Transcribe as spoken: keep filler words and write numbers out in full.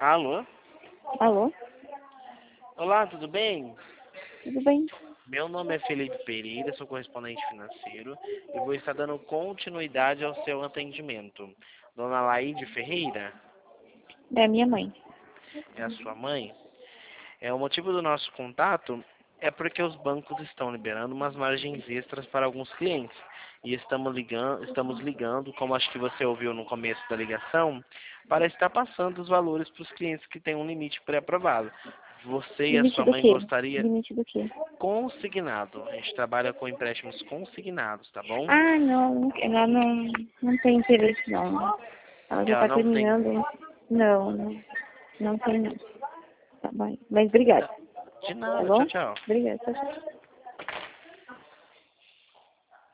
Alô? Alô? Olá, tudo bem? Tudo bem? Meu nome é Felipe Pereira, sou correspondente financeiro e vou estar dando continuidade ao seu atendimento. Dona Laide Ferreira, É minha mãe. é a sua mãe? É, o motivo do nosso contato é porque os bancos estão liberando umas margens extras para alguns clientes. E estamos ligando, estamos ligando, como acho que você ouviu no começo da ligação, para estar passando os valores para os clientes que têm um limite pré-aprovado. Você e a Limite sua do mãe quê? gostaria Limite do quê? consignado. A gente trabalha com empréstimos consignados, tá bom? Ah, não. Ela não, não tem interesse, não. Ela já Ela tá não tem. terminando. Não, não, não tem, não. Tá bem. Mas obrigada. De Tá nada, tchau, bom? tchau. Obrigada. Tchau, tchau.